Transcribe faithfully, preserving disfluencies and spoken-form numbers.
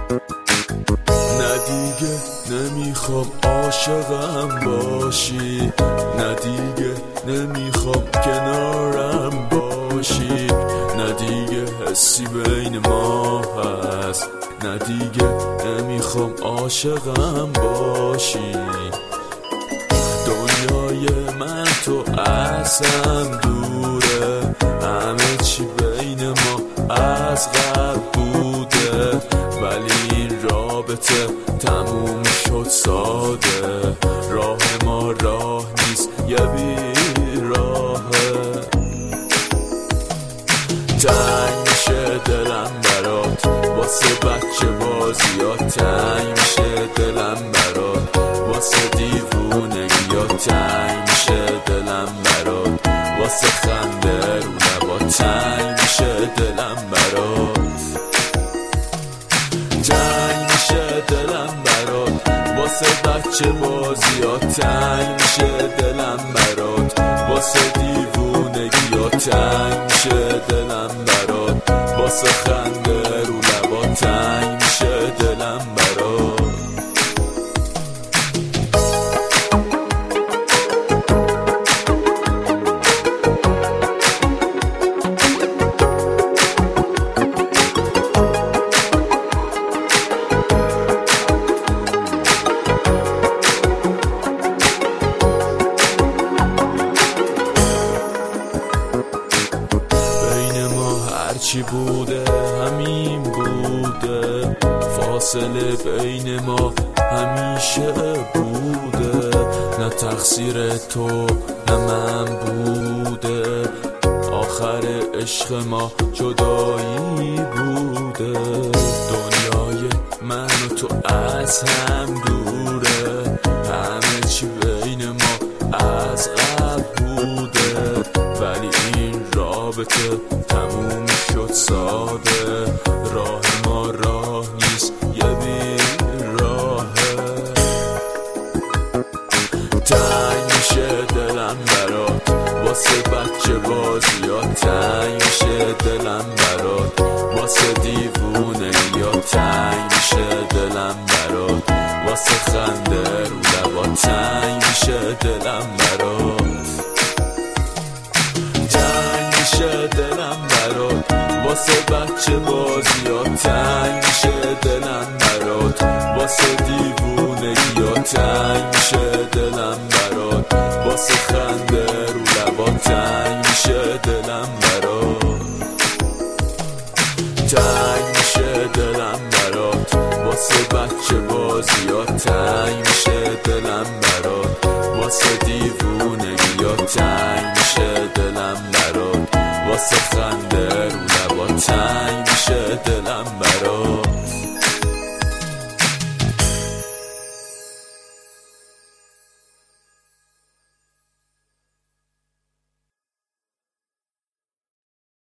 نه دیگه نمیخوام عاشقم باشی، نه دیگه نمیخوام کنارم باشی، نه دیگه حسی بین ما هست، نه دیگه نمیخوام عاشقم باشی. دنیای من تو ازم دوره، همه چی بین ما از قبل بوده، ولی این رابطه تموم شد ساده. راه ما راه نیست یه بیراهه، تنگ میشه دلم برات واسه بچه بازیات، تنگ میشه دلم برات واسه دیوونگی یا، تنگ میشه دلم برات واسه خنده رو لبات، تنگ میشه دلم برات، تنگ میشه دلم برات واسه بچه بازیات، تنگ میشه دلم برات واسه دیوونگی یا، تنگ میشه دلم برات واسه خنده رو لبات، تنگ میشه دلم برات. چی بوده همین بوده، فاصله بین ما همیشه بوده، نه تقصیر تو نه من بوده، آخر عشق ما جدایی بوده. دنیای من و تو از هم دوره، همه چی بین ما از قبل بوده، ولی این رابطه تموم شد ساده. راه ما راه نیست یه بیراهه، تنگ میشه دلم برات واسه بچه بازیات، تنگ میشه دلم برات واسه دیوونه یا، تنگ میشه دلم برات واسه خنده رو لبات، تنگ میشه دلم برات، تنگ میشه دلم برات واسه بچه بازیات، تنگ میشه دلم برات واسه دیوونگی یا، تنگ میشه دلم برات واسه خنده رو لبات، تنگ میشه دلم برات، تنگ میشه دلم برات واسه بچه بازیات، تنگ میشه دلم برات واسه دیوونگی یا، تنگ میشه دلم برات واسه خنده رو لبات، تنگ